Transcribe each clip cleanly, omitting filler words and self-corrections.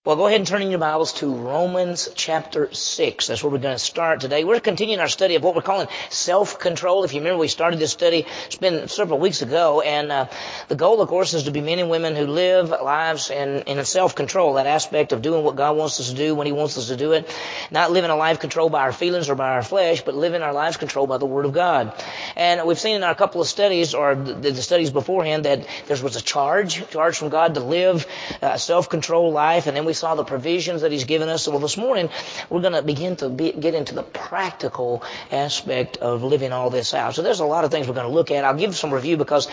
Well, go ahead and turn in your Bibles to Romans chapter 6. That's where we're going to start today. We're continuing our study of what we're calling self-control. If you remember, we started this study, it's been several weeks ago, and the goal, of course, is to be men and women who live lives in self-control, that aspect of doing what God wants us to do when He wants us to do it, not living a life controlled by our feelings or by our flesh, but living our lives controlled by the Word of God. And we've seen in our couple of studies, or the studies beforehand, that there was a charge from God to live a self-controlled life, and then we saw the provisions that He's given us. So well, this morning we're going to begin to get into the practical aspect of living all this out. So there's a lot of things we're going to look at. I'll give some review because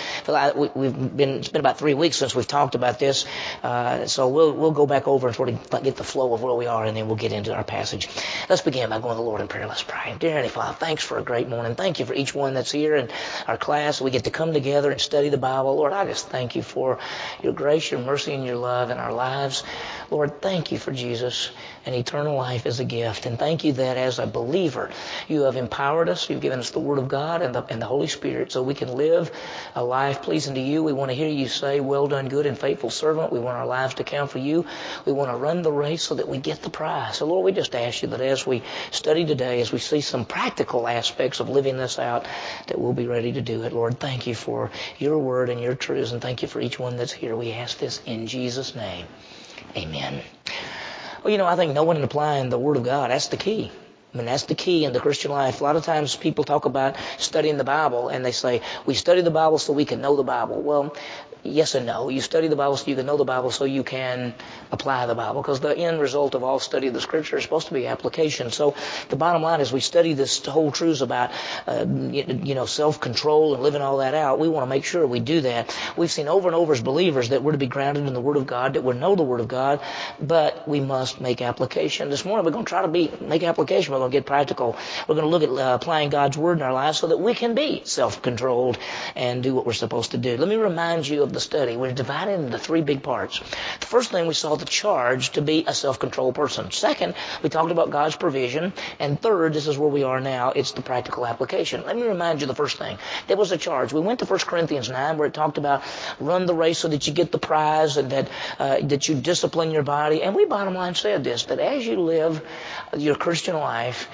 it's been about 3 weeks since we've talked about this. So we'll go back over and sort of get the flow of where we are, and then we'll get into our passage. Let's begin by going to the Lord in prayer. Let's pray. Dear Heavenly Father, thanks for a great morning. Thank you for each one that's here in our class. We get to come together and study the Bible. Lord, I just thank you for your grace, your mercy, and your love in our lives. Lord, thank you for Jesus and eternal life as a gift. And thank you that as a believer, you have empowered us. You've given us the Word of God and the Holy Spirit so we can live a life pleasing to you. We want to hear you say, well done, good and faithful servant. We want our lives to count for you. We want to run the race so that we get the prize. So, Lord, we just ask you that as we study today, as we see some practical aspects of living this out, that we'll be ready to do it. Lord, thank you for your word and your truths, and thank you for each one that's here. We ask this in Jesus' name. Amen. Well, I think knowing and applying the Word of God, that's the key. I mean, that's the key in the Christian life. A lot of times people talk about studying the Bible, and they say, we study the Bible so we can know the Bible. Well, yes and no. You study the Bible so you can know the Bible so you can apply the Bible, because the end result of all study of the Scripture is supposed to be application. So the bottom line is we study this whole truths about self-control and living all that out. We want to make sure we do that. We've seen over and over as believers that we're to be grounded in the Word of God, that we know the Word of God, but we must make application. This morning we're going to try to make application. We're going to get practical. We're going to look at applying God's Word in our lives so that we can be self-controlled and do what we're supposed to do. Let me remind you of the study. We're divided into 3 big parts. The first thing, we saw the charge to be a self-controlled person. Second, we talked about God's provision. And third, this is where we are now, it's the practical application. Let me remind you the first thing. There was a charge. We went to 1 Corinthians 9 where it talked about run the race so that you get the prize, and that you discipline your body. And we bottom line said this, that as you live your Christian life,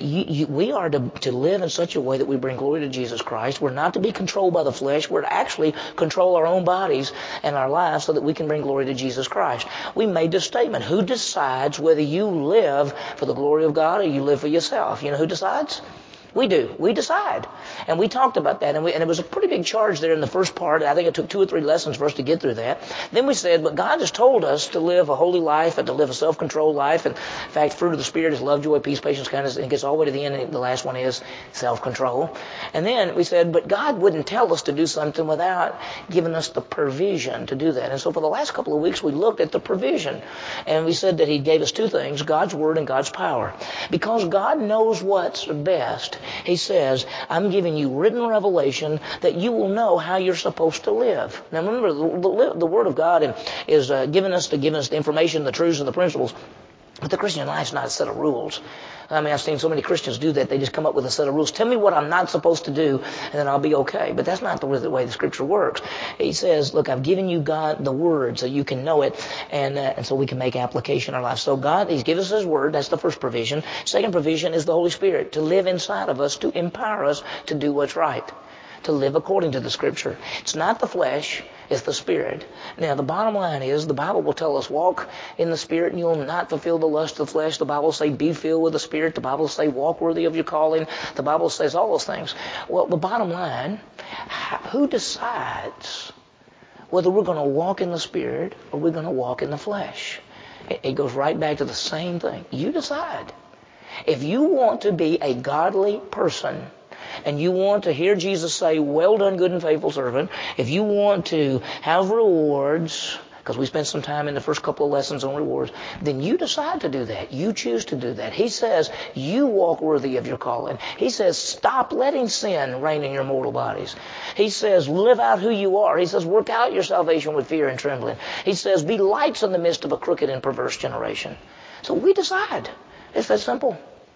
we are to live in such a way that we bring glory to Jesus Christ. We're not to be controlled by the flesh. We're to actually control our own bodies and our lives so that we can bring glory to Jesus Christ. We made this statement. Who decides whether you live for the glory of God or you live for yourself? You know who decides? We do. We decide. And we talked about that. And it was a pretty big charge there in the first part. I think it took 2 or 3 lessons for us to get through that. Then we said, but God has told us to live a holy life and to live a self-controlled life. And in fact, fruit of the Spirit is love, joy, peace, patience, kindness. And it gets all the way to the end. And the last one is self-control. And then we said, but God wouldn't tell us to do something without giving us the provision to do that. And so for the last couple of weeks, we looked at the provision. And we said that He gave us 2 things, God's Word and God's power. Because God knows what's best, He says, I'm giving you written revelation that you will know how you're supposed to live. Now remember, the Word of God is giving us the information, the truths, and the principles. But the Christian life is not a set of rules. I mean, I've seen so many Christians do that. They just come up with a set of rules. Tell me what I'm not supposed to do, and then I'll be okay. But that's not the way the Scripture works. He says, look, I've given you God the Word so you can know it, and so we can make application in our life. So God, He's given us His Word. That's the first provision. Second provision is the Holy Spirit to live inside of us, to empower us to do what's right, to live according to the Scripture. It's not the flesh, it's the Spirit. Now, the bottom line is the Bible will tell us walk in the Spirit and you'll not fulfill the lust of the flesh. The Bible will say be filled with the Spirit. The Bible will say walk worthy of your calling. The Bible says all those things. Well, the bottom line, who decides whether we're going to walk in the Spirit or we're going to walk in the flesh? It goes right back to the same thing. You decide. If you want to be a godly person, and you want to hear Jesus say, well done, good and faithful servant, if you want to have rewards, because we spent some time in the first couple of lessons on rewards, then you decide to do that. You choose to do that. He says, you walk worthy of your calling. He says, stop letting sin reign in your mortal bodies. He says, live out who you are. He says, work out your salvation with fear and trembling. He says, be lights in the midst of a crooked and perverse generation. So we decide. It's that simple.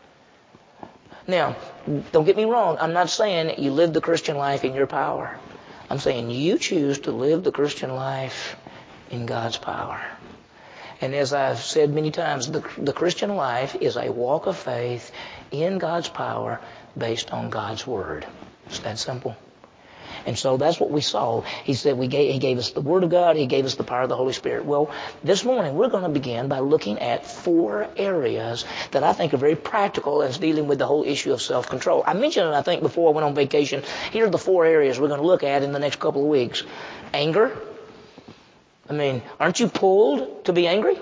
Now, don't get me wrong. I'm not saying you live the Christian life in your power. I'm saying you choose to live the Christian life in God's power. And as I've said many times, the Christian life is a walk of faith in God's power based on God's Word. It's that simple. And so that's what we saw. He said He gave us the Word of God. He gave us the power of the Holy Spirit. Well, this morning we're going to begin by looking at 4 areas that I think are very practical as dealing with the whole issue of self-control. I mentioned it, I think, before I went on vacation. Here are the 4 areas we're going to look at in the next couple of weeks. Anger. I mean, aren't you pulled to be angry?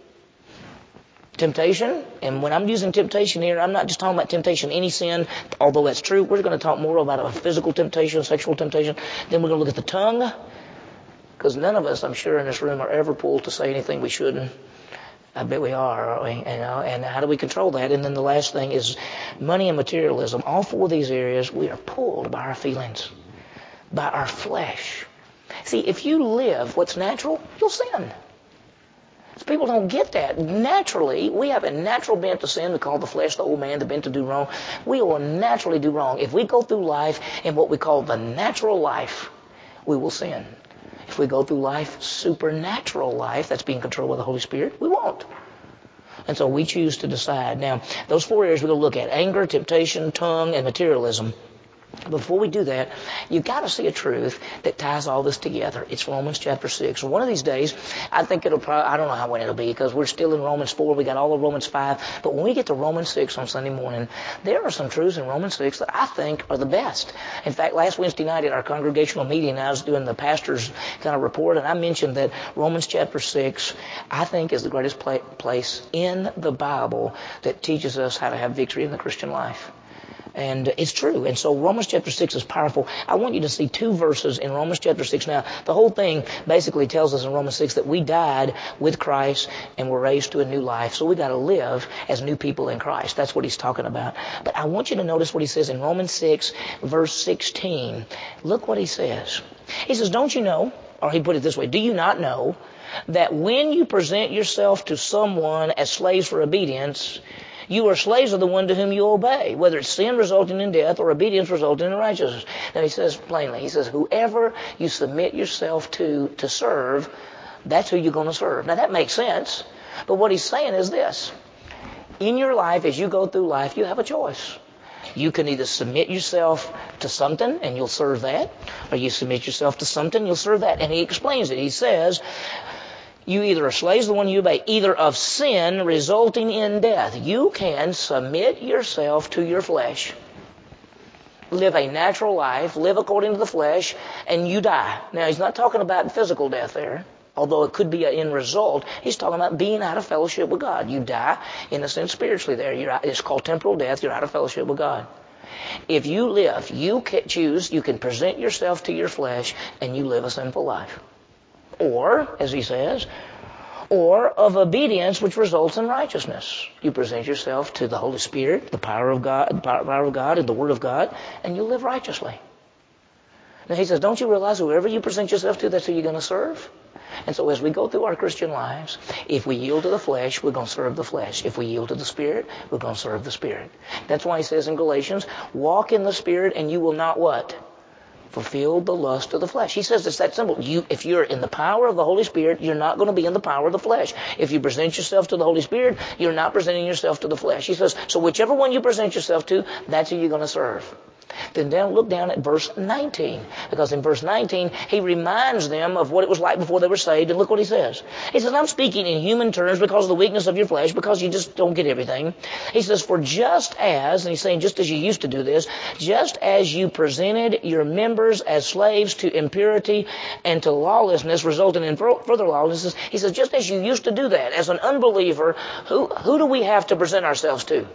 Temptation, and when I'm using temptation here, I'm not just talking about temptation, any sin, although that's true. We're going to talk more about a physical temptation, sexual temptation. Then we're going to look at the tongue, because none of us, I'm sure, in this room are ever pulled to say anything we shouldn't. I bet we are, aren't we? And how do we control that? And then the last thing is money and materialism. All 4 of these areas, we are pulled by our feelings, by our flesh. See, if you live what's natural, you'll sin. People don't get that. Naturally, we have a natural bent to sin. We call the flesh the old man, the bent to do wrong. We will naturally do wrong. If we go through life in what we call the natural life, we will sin. If we go through life, supernatural life, that's being controlled by the Holy Spirit, we won't. And so we choose to decide. Now, those 4 areas we're going to look at: anger, temptation, tongue, and materialism. Before we do that, you've got to see a truth that ties all this together. It's Romans chapter 6. One of these days, I think it'll probably, I don't know when it'll be, because we're still in Romans 4. We got all of Romans 5. But when we get to Romans 6 on Sunday morning, there are some truths in Romans 6 that I think are the best. In fact, last Wednesday night at our congregational meeting, I was doing the pastor's kind of report, and I mentioned that Romans chapter 6, I think, is the greatest place in the Bible that teaches us how to have victory in the Christian life. And it's true. And so Romans chapter 6 is powerful. I want you to see 2 verses in Romans chapter 6. Now, the whole thing basically tells us in Romans 6 that we died with Christ and were raised to a new life. So we got to live as new people in Christ. That's what he's talking about. But I want you to notice what he says in Romans 6, verse 16. Look what he says. He says, don't you know, or he put it this way, do you not know that when you present yourself to someone as slaves for obedience, you are slaves of the one to whom you obey, whether it's sin resulting in death or obedience resulting in righteousness. Now he says plainly, he says, whoever you submit yourself to serve, that's who you're going to serve. Now that makes sense, but what he's saying is this. In your life, as you go through life, you have a choice. You can either submit yourself to something and you'll serve that, or you submit yourself to something, you'll serve that. And he explains it. He says, you either are slaves to the one you obey, either of sin resulting in death. You can submit yourself to your flesh, live a natural life, live according to the flesh, and you die. Now, he's not talking about physical death there, although it could be an end result. He's talking about being out of fellowship with God. You die, in a sense, spiritually there. It's called temporal death. You're out of fellowship with God. If you live, you can choose, you can present yourself to your flesh, and you live a sinful life. Or, as he says, or of obedience which results in righteousness. You present yourself to the Holy Spirit, the power of God, and the Word of God, and you live righteously. Now he says, don't you realize whoever you present yourself to, that's who you're going to serve? And so as we go through our Christian lives, if we yield to the flesh, we're going to serve the flesh. If we yield to the Spirit, we're going to serve the Spirit. That's why he says in Galatians, walk in the Spirit and you will not what? Fulfill the lust of the flesh. He says it's that simple. If you're in the power of the Holy Spirit, you're not going to be in the power of the flesh. If you present yourself to the Holy Spirit, you're not presenting yourself to the flesh. He says, so whichever one you present yourself to, that's who you're going to serve. Then look down at verse 19. Because in verse 19, he reminds them of what it was like before they were saved. And look what he says. He says, I'm speaking in human terms because of the weakness of your flesh, because you just don't get everything. He says, for just as, and he's saying just as you used to do this, just as you presented your members as slaves to impurity and to lawlessness, resulting in further lawlessness, he says, just as you used to do that, as an unbeliever, who do we have to present ourselves to?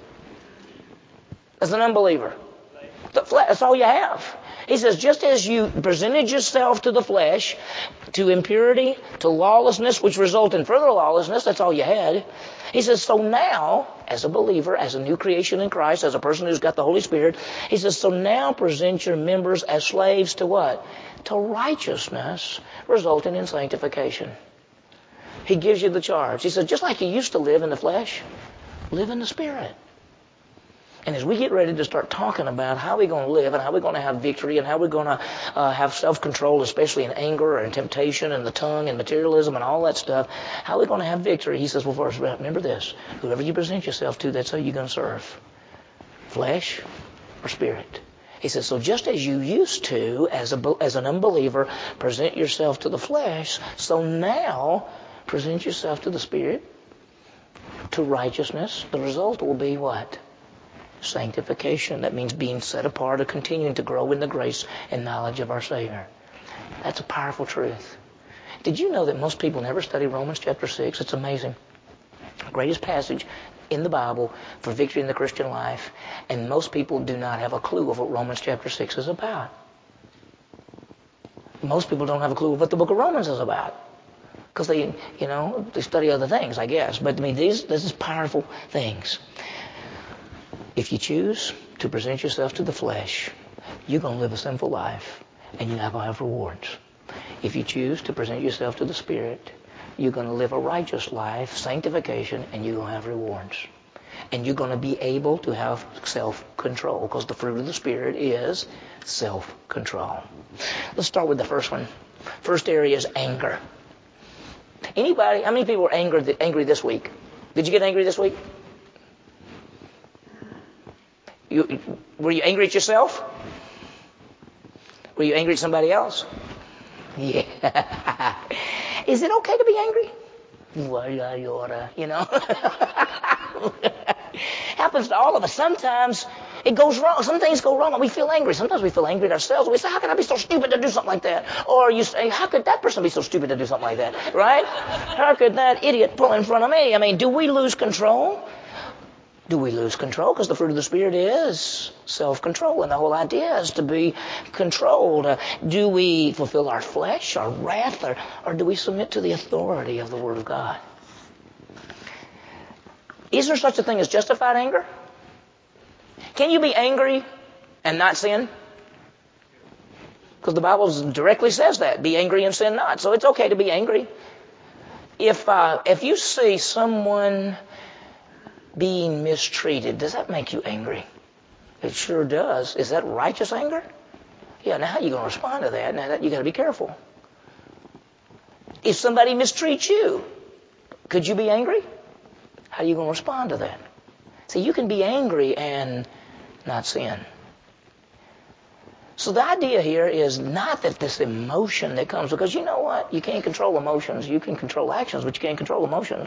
As an unbeliever. The flesh, that's all you have. He says, just as you presented yourself to the flesh, to impurity, to lawlessness, which result in further lawlessness, that's all you had. He says, so now, as a believer, as a new creation in Christ, as a person who's got the Holy Spirit, he says, so now present your members as slaves to what? To righteousness, resulting in sanctification. He gives you the charge. He says, just like you used to live in the flesh, live in the Spirit. And as we get ready to start talking about how we're going to live and how we're going to have victory and how we're going to have self-control, especially in anger and temptation and the tongue and materialism and all that stuff, how we're going to have victory, he says, well, first, remember this. Whoever you present yourself to, that's who you're going to serve. Flesh or spirit. He says, so just as you used to, as an unbeliever, present yourself to the flesh, so now present yourself to the spirit, to righteousness. The result will be what? Sanctification. That means being set apart or continuing to grow in the grace and knowledge of our Savior. That's a powerful truth. Did you know that most people never study Romans chapter 6? It's amazing. The greatest passage in the Bible for victory in the Christian life, and most people do not have a clue of what Romans chapter 6 is about. Most people don't have a clue of what the book of Romans is about because they study other things, I guess. But I mean, this is powerful things. If you choose to present yourself to the flesh, you're going to live a sinful life, and you're not going to have rewards. If you choose to present yourself to the Spirit, you're going to live a righteous life, sanctification, and you're going to have rewards. And you're going to be able to have self-control, because the fruit of the Spirit is self-control. Let's start with the first one. First area is anger. Anybody, how many people were angry this week? Did you get angry this week? Were you angry at yourself? Were you angry at somebody else? Yeah. Is it okay to be angry? Well, yeah, you oughta, Happens to all of us. Sometimes it goes wrong. Some things go wrong and we feel angry. Sometimes we feel angry at ourselves. We say, how can I be so stupid to do something like that? Or you say, how could that person be so stupid to do something like that? Right? How could that idiot pull in front of me? I mean, do we lose control? Do we lose control? Because the fruit of the Spirit is self-control, and the whole idea is to be controlled. Do we fulfill our flesh, our wrath, or do we submit to the authority of the Word of God? Is there such a thing as justified anger? Can you be angry and not sin? Because the Bible directly says that. Be angry and sin not. So it's okay to be angry. If you see someone being mistreated, does that make you angry? It sure does. Is that righteous anger? Yeah, now how are you going to respond to that? Now you got to be careful. If somebody mistreats you, could you be angry? How are you going to respond to that? See, you can be angry and not sin. So the idea here is not that this emotion that comes, because you know what? You can't control emotions. You can control actions, but you can't control emotions.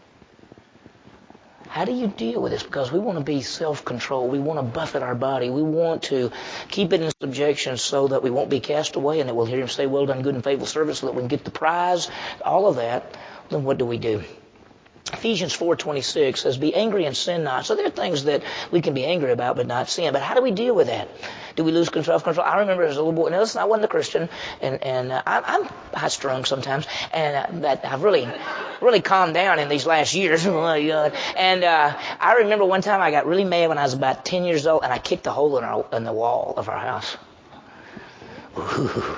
How do you deal with this? Because we want to be self-controlled. We want to buffet our body. We want to keep it in subjection so that we won't be cast away and that we'll hear him say, well done, good and faithful servant, so that we can get the prize, all of that. Then what do? Ephesians 4:26 says, be angry and sin not. So there are things that we can be angry about but not sin. But how do we deal with that? Do we lose self-control? I remember as a little boy, now listen, I wasn't a Christian, and I'm high-strung sometimes, and that I've really calmed down in these last years. Oh my God. And I remember one time I got really mad when I was about 10 years old, and I kicked a hole in the wall of our house. Ooh.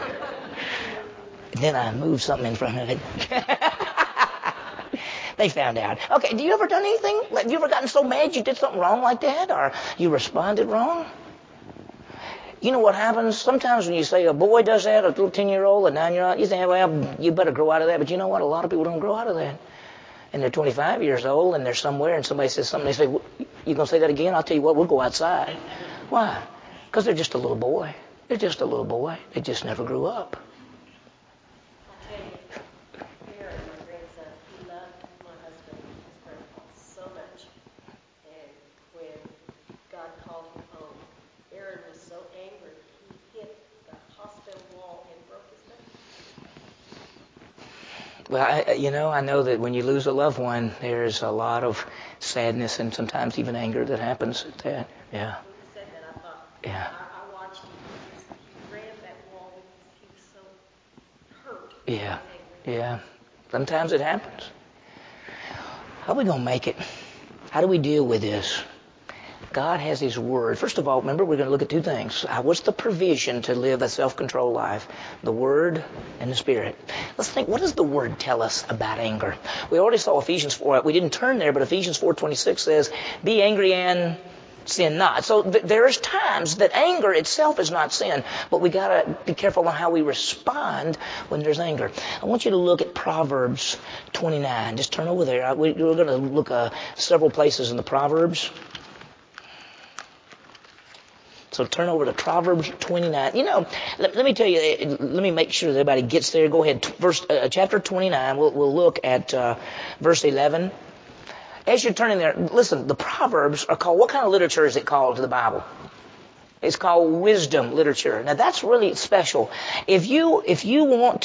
Then I moved something in front of it. They found out. Okay, do you ever done anything? Have you ever gotten so mad you did something wrong like that, or you responded wrong? You know what happens? Sometimes when you say a boy does that, a little 10-year-old, a 9-year-old, you think, well, you better grow out of that. But you know what? A lot of people don't grow out of that. And they're 25 years old, and they're somewhere, and somebody says something. They say, you going to say that again? I'll tell you what, we'll go outside. Why? Because they're just a little boy. They're just a little boy. They just never grew up. Well, I know that when you lose a loved one, there's a lot of sadness and sometimes even anger that happens at that. Yeah. When you said that, I thought, yeah. I watched him. He ran that wall because he was so hurt. Yeah. Yeah. Sometimes it happens. How are we going to make it? How do we deal with this? God has His Word. First of all, remember, we're going to look at two things. What's the provision to live a self-controlled life? The Word and the Spirit. Let's think, what does the Word tell us about anger? We already saw Ephesians 4. We didn't turn there, but Ephesians 4:26 says, be angry and Sin not. So there's times that anger itself is not sin, but we got to be careful on how we respond when there's anger. I want you to look at Proverbs 29. Just turn over there. We're going to look several places in the Proverbs. So turn over to Proverbs 29. Let me tell you, let me make sure that everybody gets there. Go ahead. Chapter 29, we'll look at verse 11. As you're turning there, listen, the Proverbs are called, what kind of literature is it called to the Bible? It's called wisdom literature. Now that's really special. If you want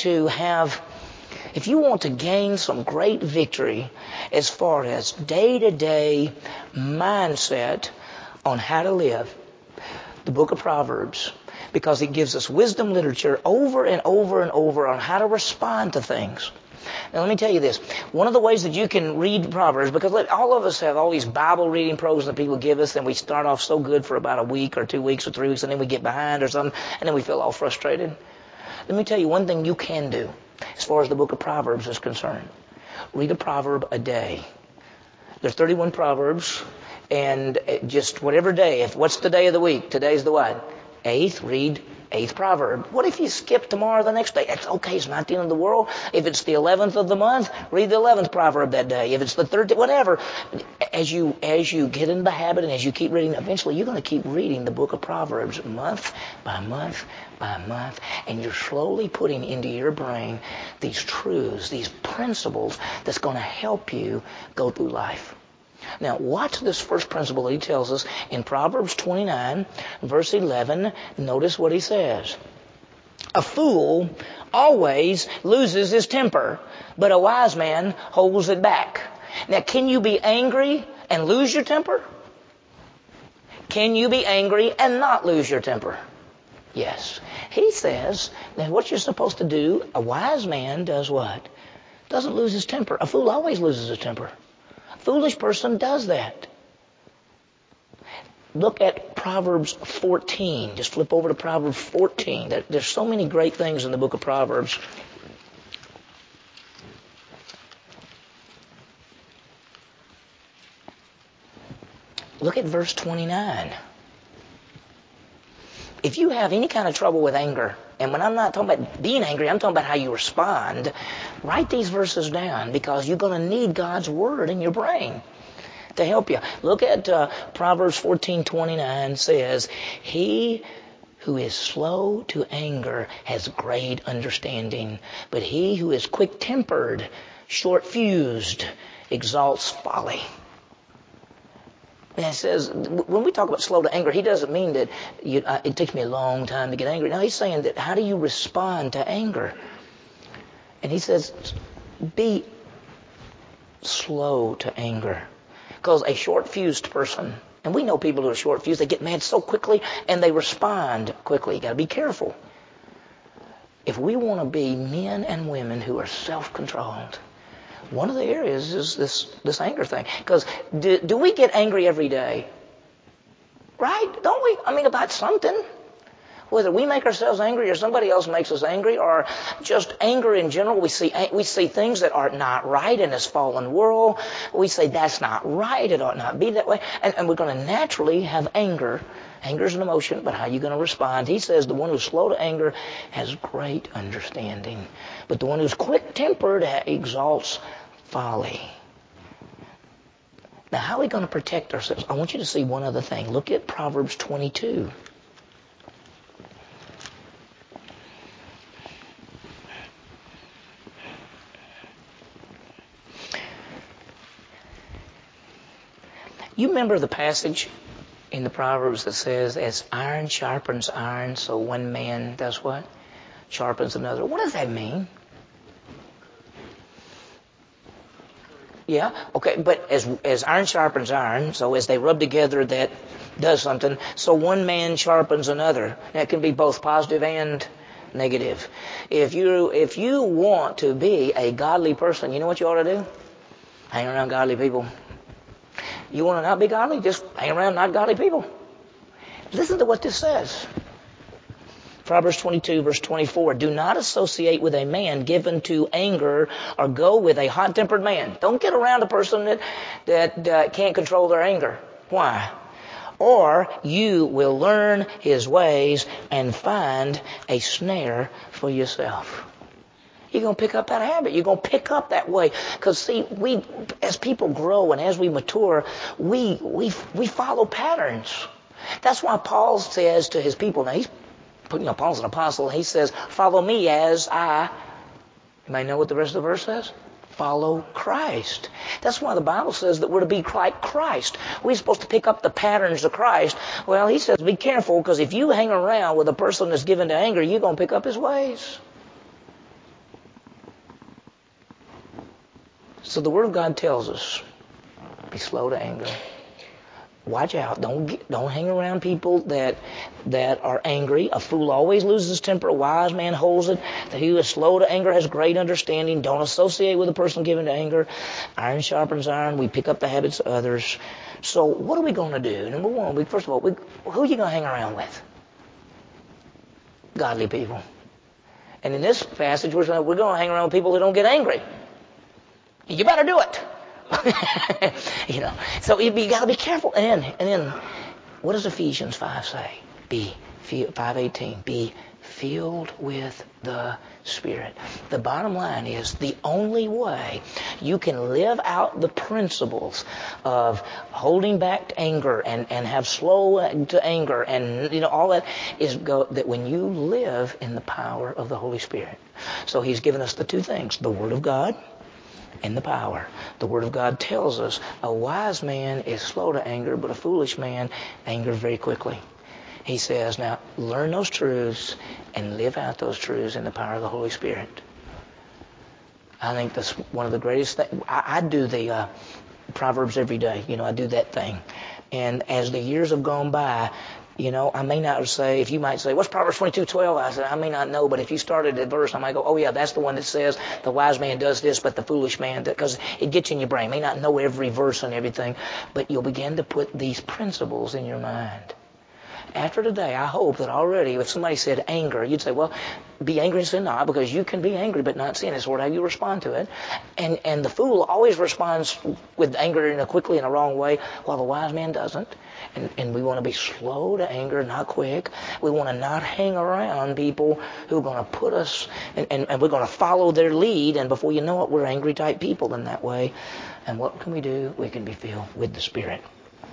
to gain some great victory as far as day-to-day mindset on how to live, the book of Proverbs, because it gives us wisdom literature over and over and over on how to respond to things. Now, let me tell you this. One of the ways that you can read Proverbs, because all of us have all these Bible reading programs that people give us, and we start off so good for about a week or 2 weeks or 3 weeks, and then we get behind or something, and then we feel all frustrated. Let me tell you one thing you can do as far as the book of Proverbs is concerned. Read a proverb a day. There's 31 Proverbs, and just whatever day, what's the day of the week? Today's the what? 8th, read 8th proverb. What if you skip tomorrow or the next day? It's okay. It's not the end of the world. If it's the 11th of the month, read the 11th proverb that day. If it's the 13th, whatever. As you get in the habit and as you keep reading, eventually you're going to keep reading the book of Proverbs month by month by month. And you're slowly putting into your brain these truths, these principles that's going to help you go through life. Now, watch this first principle that he tells us in Proverbs 29, verse 11. Notice what he says. A fool always loses his temper, but a wise man holds it back. Now, can you be angry and lose your temper? Can you be angry and not lose your temper? Yes. He says that what you're supposed to do, a wise man does what? Doesn't lose his temper. A fool always loses his temper. Foolish person does that. Look at Proverbs 14. Just flip over to Proverbs 14. There's so many great things in the book of Proverbs. Look at verse 29. If you have any kind of trouble with anger, and when I'm not talking about being angry, I'm talking about how you respond, write these verses down because you're going to need God's word in your brain to help you. Look at Proverbs 14:29 says, he who is slow to anger has great understanding, but he who is quick-tempered, short-fused, exalts folly. And it says, when we talk about slow to anger, he doesn't mean that it takes me a long time to get angry. No, he's saying that how do you respond to anger? And he says, be slow to anger. Because a short-fused person, and we know people who are short-fused, they get mad so quickly and they respond quickly. You got to be careful. If we want to be men and women who are self-controlled, one of the areas is this anger thing. Because do we get angry every day? Right? Don't we? I mean, about something. Whether we make ourselves angry or somebody else makes us angry or just anger in general. We see things that are not right in this fallen world. We say that's not right. It ought not be that way. And we're going to naturally have anger. Anger is an emotion, but how are you going to respond? He says the one who's slow to anger has great understanding. But the one who's quick-tempered exalts folly. Now, how are we going to protect ourselves? I want you to see one other thing. Look at Proverbs 22. You remember the passage in the Proverbs that says, as iron sharpens iron, so one man does what? Sharpens another. What does that mean? Yeah, okay, but as iron sharpens iron, so as they rub together, that does something. So one man sharpens another. That can be both positive and negative. If you want to be a godly person, you know what you ought to do? Hang around godly people. You want to not be godly? Just hang around not godly people. Listen to what this says. Proverbs 22, verse 24. Do not associate with a man given to anger or go with a hot-tempered man. Don't get around a person that can't control their anger. Why? or you will learn his ways and find a snare for yourself. You're going to pick up that habit. You're going to pick up that way. Because, see, we, as people grow and as we mature, we follow patterns. That's why Paul says to his people, now he's putting Paul's an apostle, and he says, follow me as I, you may know what the rest of the verse says? Follow Christ. That's why the Bible says that we're to be like Christ. We're supposed to pick up the patterns of Christ. Well, he says, be careful, because if you hang around with a person that's given to anger, you're going to pick up his ways. So the Word of God tells us, be slow to anger. Watch out. Don't hang around people that are angry. A fool always loses his temper. A wise man holds it. He who is slow to anger has great understanding. Don't associate with a person given to anger. Iron sharpens iron. We pick up the habits of others. So what are we going to do? Number one, first of all, who are you going to hang around with? Godly people. And in this passage, we're going to hang around with people who don't get angry. You better do it. So you got to be careful. And then, what does Ephesians 5 say? 5:18. Be filled with the Spirit. The bottom line is the only way you can live out the principles of holding back anger and have slow to anger and all that is that when you live in the power of the Holy Spirit. So he's given us the two things, the Word of God and the power. The Word of God tells us a wise man is slow to anger, but a foolish man angers very quickly. He says, now, learn those truths and live out those truths in the power of the Holy Spirit. I think that's one of the greatest things. I do the Proverbs every day. I do that thing. And as the years have gone by, I may not say, if you might say, what's Proverbs 22:12? I said, I may not know, but if you started at verse, I might go, oh yeah, that's the one that says the wise man does this, but the foolish man, because it gets in your brain. You may not know every verse and everything, but you'll begin to put these principles in your mind. After today, I hope that already, if somebody said anger, you'd say, well, be angry and sin not, because you can be angry but not sin. It's sort of how you respond to it. And the fool always responds with anger in a quickly in a wrong way, while the wise man doesn't. And we want to be slow to anger, not quick. We want to not hang around people who are going to put us, and we're going to follow their lead, and before you know it, we're angry type people in that way. And what can we do? We can be filled with the Spirit.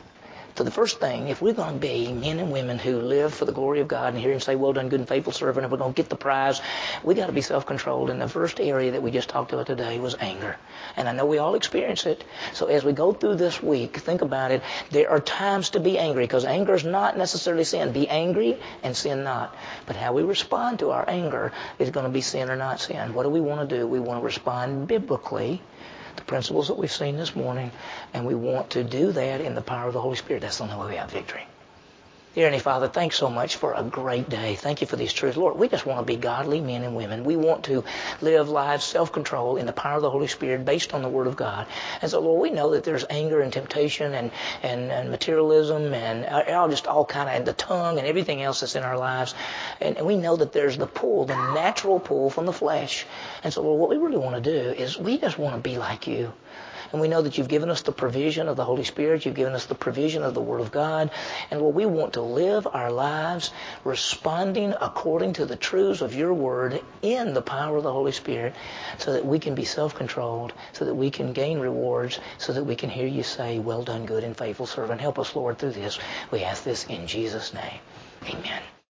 So the first thing, if we're going to be men and women who live for the glory of God and hear him say, well done, good and faithful servant, and we're going to get the prize, we got to be self-controlled. And the first area that we just talked about today was anger. And I know we all experience it. So as we go through this week, think about it. There are times to be angry, because anger is not necessarily sin. Be angry and sin not. But how we respond to our anger is going to be sin or not sin. What do we want to do? We want to respond biblically, the principles that we've seen this morning, and we want to do that in the power of the Holy Spirit. That's the only way we have victory. Dear Heavenly Father, thanks so much for a great day. Thank you for these truths. Lord, we just want to be godly men and women. We want to live lives self-control in the power of the Holy Spirit based on the Word of God. And so, Lord, we know that there's anger and temptation and materialism and all kind of the tongue and everything else that's in our lives. And we know that there's the pull, the natural pull from the flesh. And so, Lord, what we really want to do is we just want to be like you. And we know that you've given us the provision of the Holy Spirit. You've given us the provision of the Word of God. And Lord, we want to live our lives responding according to the truths of your Word in the power of the Holy Spirit, so that we can be self-controlled, so that we can gain rewards, so that we can hear you say, well done, good and faithful servant. Help us, Lord, through this. We ask this in Jesus' name. Amen.